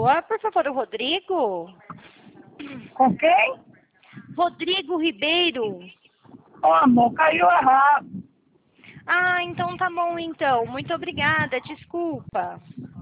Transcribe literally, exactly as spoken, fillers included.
pessoa. Por favor, o Rodrigo? Com quem? Rodrigo Ribeiro. Ô, amor, caiu errado. Ah, então tá bom então. Muito obrigada, desculpa.